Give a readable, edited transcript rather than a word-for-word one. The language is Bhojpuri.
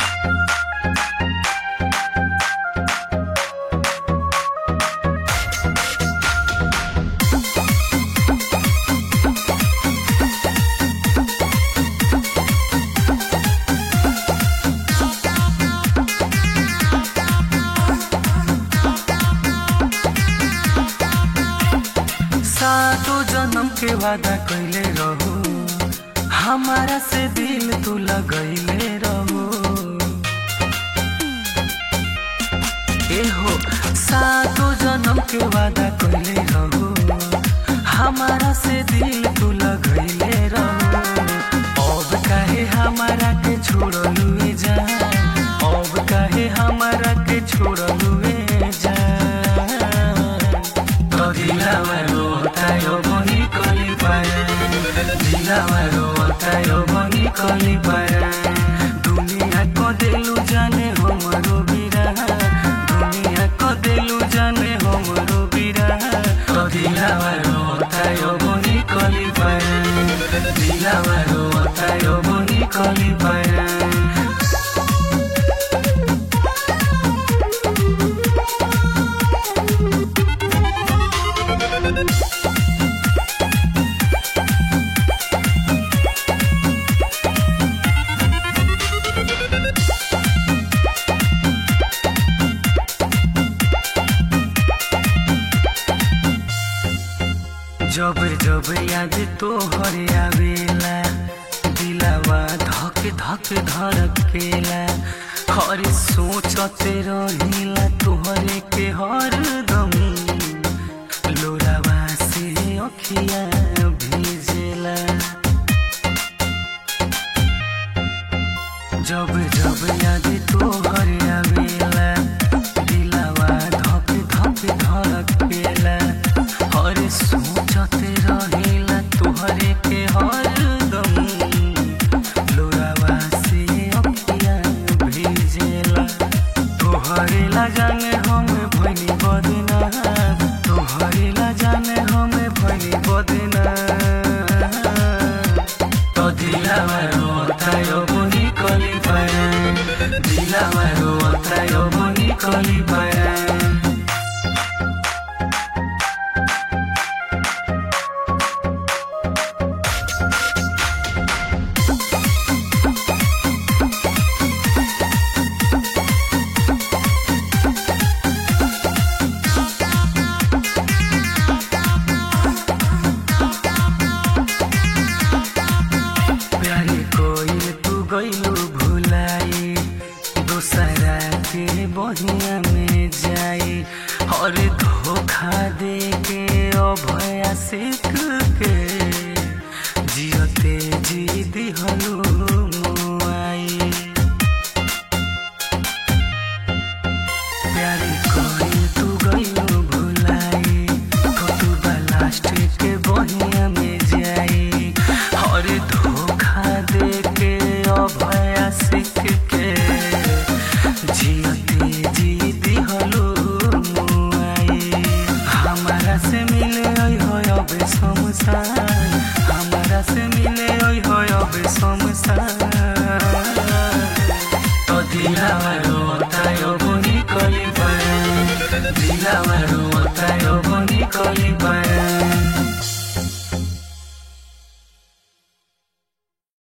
सातों जन्म के वादा कैले रहो, हमारा से दिल तू लगैले रहो। ए हो सातों जन्म के वादा कैले रहो, हमारा से दिल तू लगैले रहो। अब काहे हमारा के छोड़लुए जा, अब काहे हमारा के छोड़लुए जा। दिलावा रोतायो बनी कली पारा, दिलावा रोतायो बनी कली पारा। दुनिया को देलू जाने हमरो बिरा, दुनिया को देलू जाने हमरो बिरा। दिलावा रोतायो बनी कली पारा, दिलावा रोतायो बनी कली पारा। जब जब याद तोहर आवेला, दिलावा धक धक धड़केला। हर सोचते रहिला तोहरे के हरदम, लोरावा से अखिया भेजेला। जब जब याद तोहर आवेला, दिलावा धक धक धड़केला। हर सोचते रहिला तोहरे के हरदम, लोरावा से अखिया भेजेला। तोहरे ला जाने हम भइनी बदनाम, तोहरे ला जाने हम भइनी बदनाम। तो दिलावा रोतायो बनी कली पारा, दिलावा रोतायो बनी कली पारा।